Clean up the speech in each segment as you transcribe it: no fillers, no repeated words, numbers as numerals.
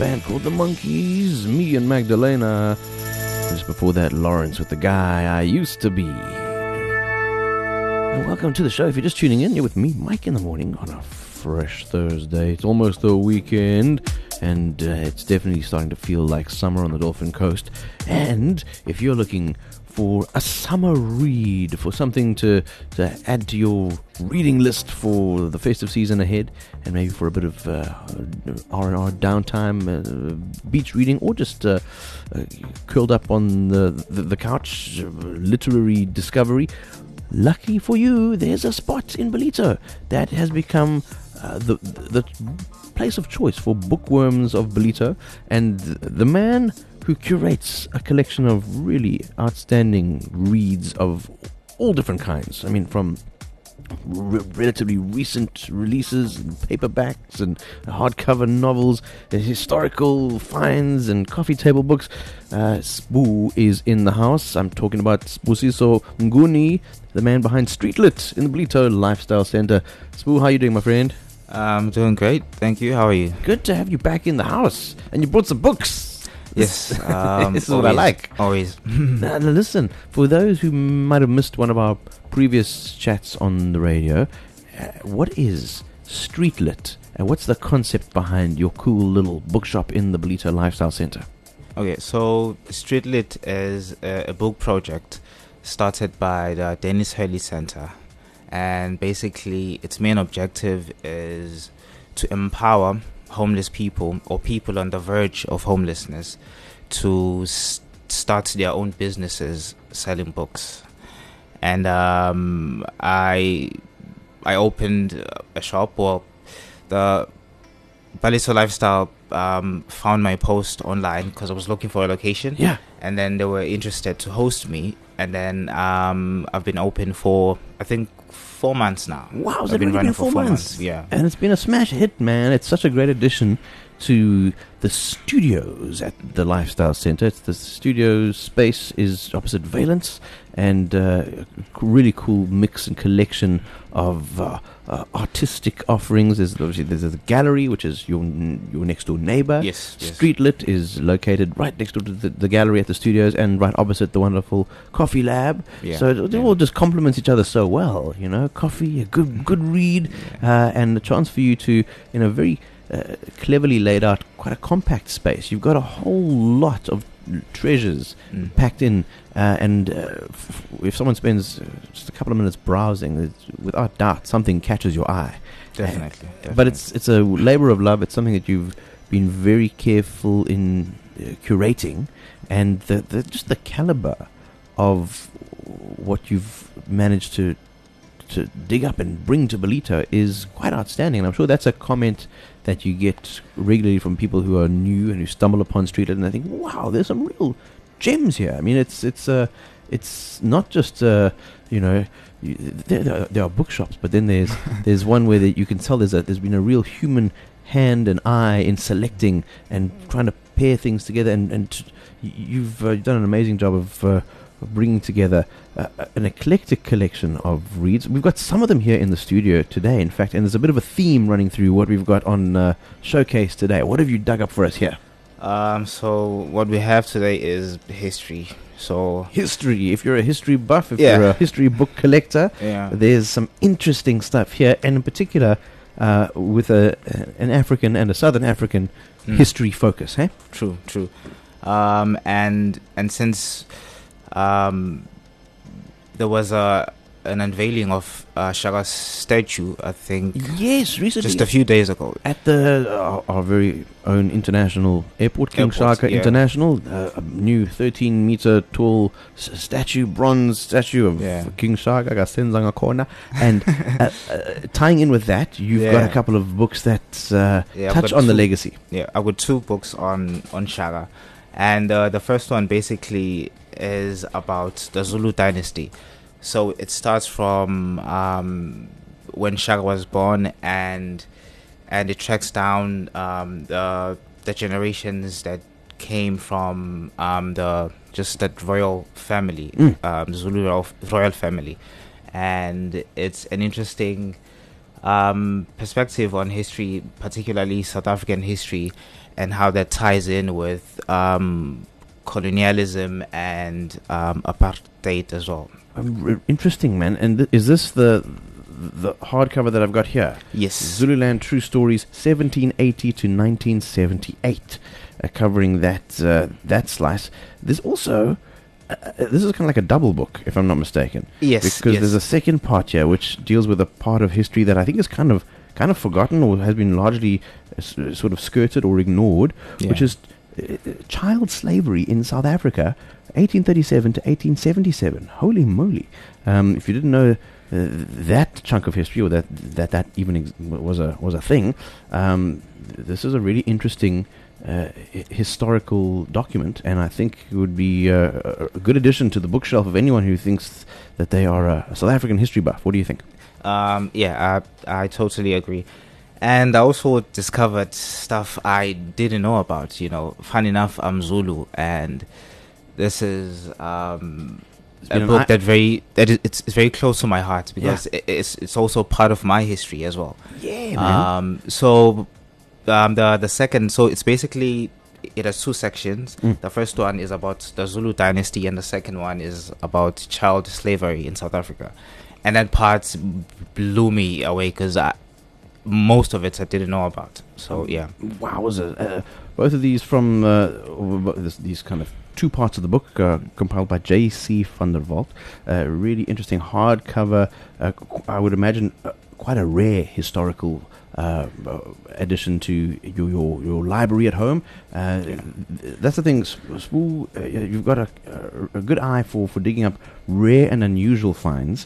band called The Monkees, me and Magdalena. Just before that, Lawrence with The Guy I Used to Be. And welcome to the show. If you're just tuning in, you're with me, Mike, in the morning on a fresh Thursday. It's almost the weekend, and it's definitely starting to feel like summer on the Dolphin Coast. And if you're looking for a summer read, for something to add to your reading list for the festive season ahead, and maybe for a bit of R&R downtime, beach reading, or just curled up on the couch, literary discovery, lucky for you, there's a spot in Ballito that has become the place of choice for bookworms of Ballito, and the man who curates a collection of really outstanding reads of all different kinds. I mean, from relatively recent releases and paperbacks and hardcover novels, historical finds and coffee table books. Sbu is in the house. I'm talking about Sbusiso Nguni, the man behind Streetlit in the Ballito Lifestyle Center. Sbu, how are you doing, my friend? I'm doing great, thank you. How are you? Good to have you back in the house. And you brought some books. Yes. This is what I like. Always. Now, listen, for those who might have missed one of our previous chats on the radio, what is Streetlit? And what's the concept behind your cool little bookshop in the Ballito Lifestyle Center? Okay, so Streetlit is a book project started by the Dennis Hurley Center. And basically, its main objective is to empower homeless people or people on the verge of homelessness to start their own businesses selling books. And I opened a shop. Well, the Ballito Lifestyle found my post online because I was looking for a location. Yeah. And then they were interested to host me. And then I've been open for, I think, 4 months now. Wow, I've been running for 4 months. Yeah. And it's been a smash hit, man. It's such a great addition to the studios at the Lifestyle Center. It's the studio space is opposite Valence, and a really cool mix and collection of artistic offerings. There's a gallery, which is your next door neighbor. Yes. Streetlit is located right next door to the gallery at the studios, and right opposite the wonderful coffee lab. Yeah. So it all just complements each other so well. You know, coffee, a good read, and a chance for you to, in a very cleverly laid out, quite a compact space. You've got a whole lot of treasures packed in, and if someone spends just a couple of minutes browsing, without doubt something catches your eye. Definitely. But it's a labor of love. It's something that you've been very careful in curating, and just the caliber of what you've managed to dig up and bring to Ballito is quite outstanding. And I'm sure that's a comment that you get regularly from people who are new and who stumble upon Streetlit and they think, wow, there's some real gems here. I mean, it's not just there are bookshops, but then there's one where you can tell there's been a real human hand and eye in selecting and trying to pair things together, and you've done an amazing job of bringing together an eclectic collection of reads. We've got some of them here in the studio today, in fact, and there's a bit of a theme running through what we've got on showcase today. What have you dug up for us here? So what we have today is history. So history. If you're a history buff, if you're a history book collector, there's some interesting stuff here, and in particular with an African and a Southern African history focus. Hey, true. And since there was an unveiling of Shaka's statue, I think. Yes, recently. Just a few days ago. At the our very own international airport, King Shaka International. A new 13-meter tall bronze statue of King Shaka, Gasenzanga Corner. And tying in with that, you've got a couple of books that touch on the legacy. Yeah, I've got 2 books on Shaka. And the first one basically is about the Zulu dynasty. So it starts from when Shaka was born, and it tracks down the generations that came from that royal family, the Zulu royal family, and it's an interesting perspective on history, particularly South African history, and how that ties in with colonialism and apartheid as well. Interesting, man. And is this the hardcover that I've got here? Yes. Zululand True Stories, 1780 to 1978, covering that slice. There's also this is kind of like a double book, if I'm not mistaken. Yes, because yes. there's a second part here which deals with a part of history that I think is kind of forgotten or has been largely sort of skirted or ignored, which is child slavery in South Africa, 1837 to 1877. Holy moly! If you didn't know that chunk of history, or that even was a thing, this is a really interesting historical document, and I think it would be a good addition to the bookshelf of anyone who thinks that they are a South African history buff. What do you think? I totally agree. And I also discovered stuff I didn't know about. You know, fun enough, I'm Zulu, and this is a book it's very close to my heart because it's also part of my history as well. Yeah, man. The second, so it's basically, it has two sections. The first one is about the Zulu dynasty, and the second one is about child slavery in South Africa. And that part blew me away because most of it I didn't know about. So yeah. Wow, both of these from these kind of two parts of the book compiled by J.C. van der Walt. Really interesting hardcover. I would imagine quite a rare historical addition to your library at home. That's the thing, Spool, you've got a good eye for digging up rare and unusual finds.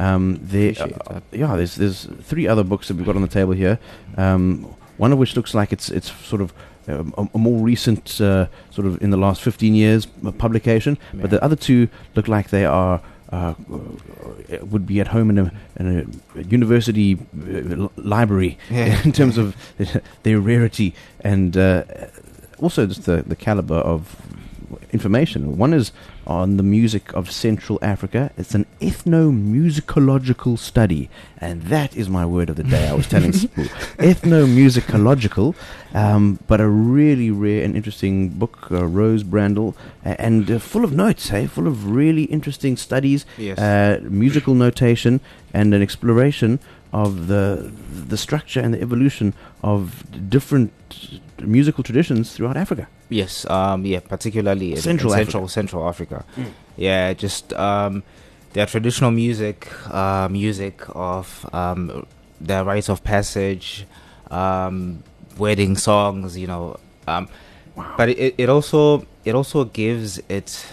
There's three other books that we've got on the table here, one of which looks like it's sort of a more recent sort of in the last 15 years publication, but the other two look like they are would be at home in a university library in terms of their rarity and also just the caliber of information. One is on the music of Central Africa. It's an ethnomusicological study, and that is my word of the day. I was telling Spool, ethnomusicological, but a really rare and interesting book, Rose Brandel, and full of notes, full of really interesting studies, musical notation, and an exploration of the structure and the evolution of different musical traditions throughout Africa. Yes, particularly in Central Africa. Yeah, just their traditional music of their rites of passage, wedding songs, wow. But it also gives it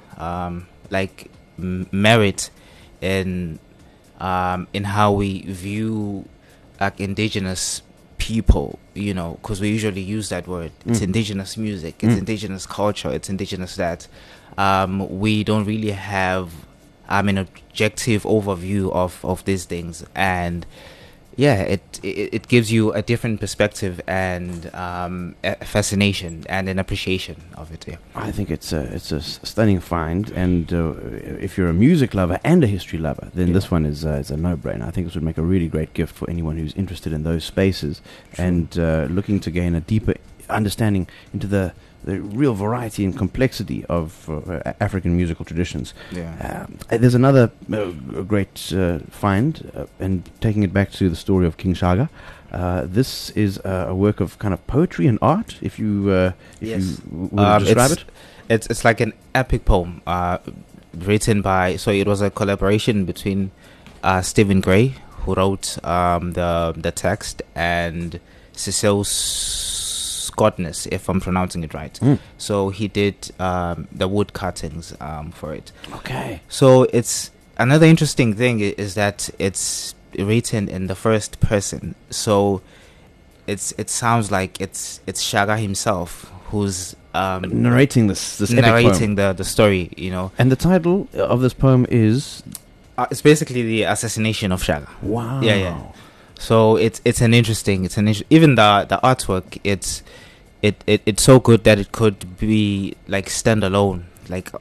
merit in how we view indigenous people, because we usually use that word. It's indigenous music, it's indigenous culture, it's indigenous that. We don't really have an objective overview of these things, and it gives you a different perspective and a fascination and an appreciation of it. I think it's a stunning find, and if you're a music lover and a history lover, then this one is a no-brainer. I think this would make a really great gift for anyone who's interested in those spaces and looking to gain a deeper understanding into the real variety and complexity of African musical traditions. There's another great find, and taking it back to the story of King Shaka. This is a work of kind of poetry and art, if you would describe it. It's like an epic poem written by, so it was a collaboration between Stephen Gray, who wrote the text, and Cecil Scottness, if I'm pronouncing it right. So he did the wood cuttings for it. Okay. So it's another interesting thing is that it's written in the first person. So it sounds like it's Shaka himself who's narrating this narrating the story, And the title of this poem is it's basically the assassination of Shaka. Wow. Yeah. So it's even the artwork, it's so good that it could be like standalone, like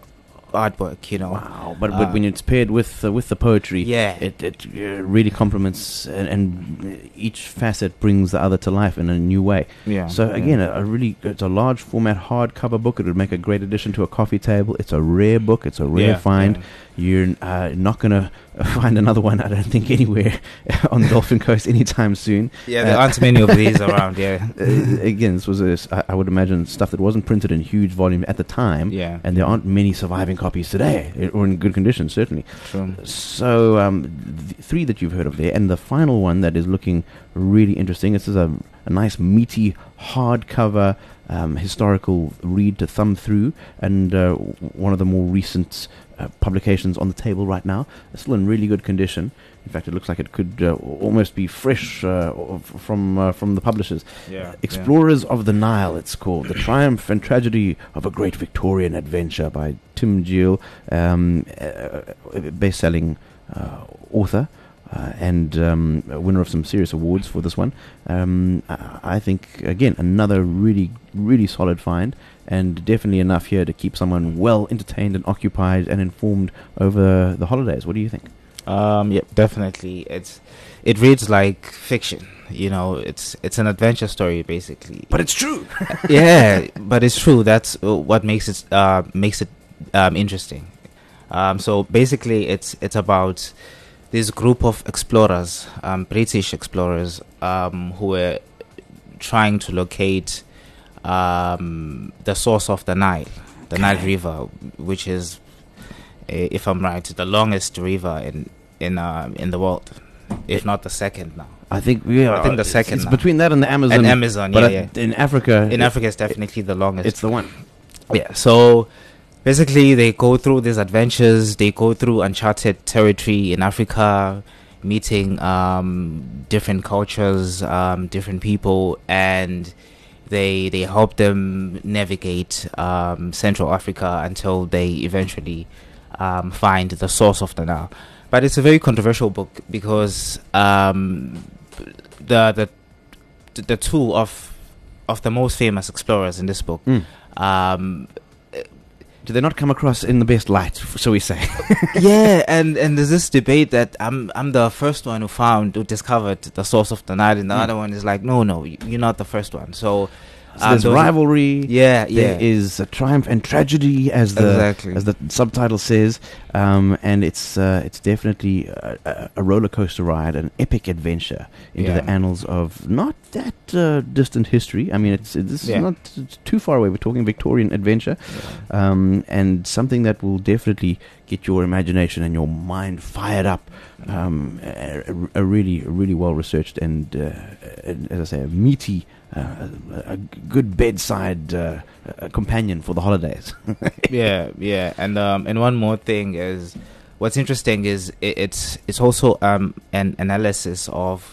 artwork, you know. Wow! But when it's paired with the poetry, Yeah. it really complements, and each facet brings the other to life in a new way. Yeah. So again, it's a large format hardcover book. It would make a great addition to a coffee table. It's a rare book. It's a rare find. Yeah. You're not going to find another one, I don't think, anywhere on the Dolphin Coast anytime soon. Yeah, there aren't many of these around, yeah. Again, this was, I would imagine, stuff that wasn't printed in huge volume at the time, Yeah. and there aren't many surviving copies today, or in good condition, certainly. True. So, three that you've heard of there, and the final one that is looking really interesting. This is a nice, meaty, hardcover historical read to thumb through, and one of the more recent publications on the table right now. It's still in really good condition. In fact, it looks like it could almost be fresh from the publishers. Yeah. Explorers of the Nile, it's called. The Triumph and Tragedy of a Great Victorian Adventure by Tim Gill, best-selling author. And a winner of some serious awards for this one. I think, again, another really, really solid find, and definitely enough here to keep someone well entertained and occupied and informed over the holidays. What do you think? Yeah, definitely. It reads like fiction. You know, it's an adventure story basically. But it's true. Yeah, but it's true. That's what makes it interesting. So basically, it's about this group of explorers, British explorers, who were trying to locate the source of the Nile, the Nile River, which is, if I'm right, the longest river in the world, if not the second now. I think the second. It's now. Between that and the Amazon. And Amazon, but yeah. In Africa. In Africa, it's definitely the longest. It's the one. Yeah. So basically, they go through these adventures. They go through uncharted territory in Africa, meeting different cultures, different people, and they help them navigate Central Africa until they eventually find the source of the Nile. But it's a very controversial book because the two of the most famous explorers in this book. Do they not come across in the best light, shall we say? Yeah, and there's this debate that I'm the first one who discovered the source of the Nile, and the other one is like, no, you're not the first one. So there's rivalry. Yeah. There is a triumph and tragedy, as the subtitle says, and it's definitely a roller coaster ride, an epic adventure into the annals of not that distant history. I mean, this is not too far away. We're talking Victorian adventure, and something that will definitely get your imagination and your mind fired up. A really, really well researched and as I say, a meaty. A good bedside companion for the holidays. yeah, and one more thing is, what's interesting is it's also an analysis of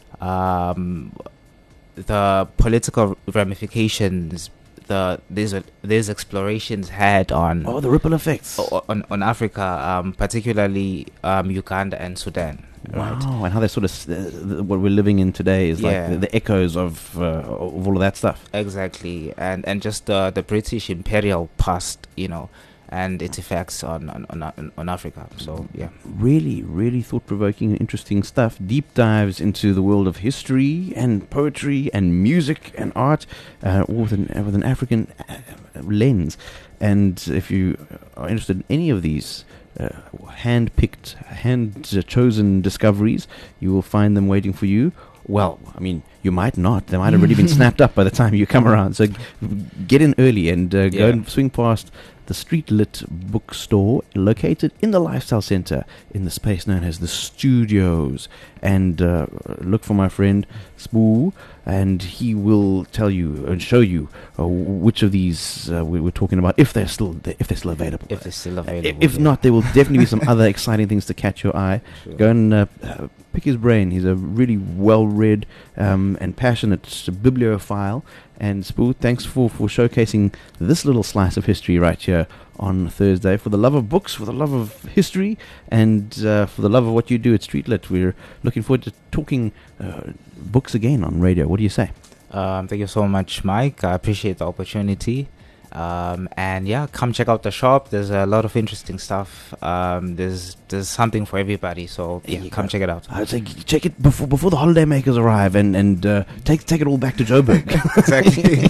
the political ramifications these explorations had on the ripple effects on Africa, particularly Uganda and Sudan. Wow, right? And how they sort of what we're living in today is like the echoes of all of that stuff. Exactly, and just the British imperial past, and its effects on Africa. So really, really thought-provoking and interesting stuff. Deep dives into the world of history and poetry and music and art, all with an African lens. And if you are interested in any of these hand-picked, hand-chosen discoveries, you will find them waiting for you. Well, I mean, you might not. They might have already been snapped up by the time you come around. So get in early and go and swing past the Street Lit bookstore located in the Lifestyle Centre in the space known as the Studios. And look for my friend Spoo, and he will tell you and show you which of these we're talking about, if they're still available. If they're still available. If not, there will definitely be some other exciting things to catch your eye. Sure. Go and pick his brain. He's a really well-read and passionate bibliophile. And Spoo, thanks for showcasing this little slice of history right here on Thursday. For the love of books, for the love of history, and for the love of what you do at Street Lit, we're looking forward to talking books again on radio. What do you say? Thank you so much, Mike. I appreciate the opportunity. And yeah, come check out the shop. There's a lot of interesting stuff. There's something for everybody. So yeah, come check it out. I'd say check it before the holiday makers arrive, and take it all back to Joburg. Exactly.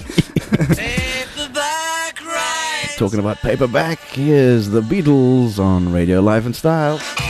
Talking about paperback, here's the Beatles on Radio Life and Style.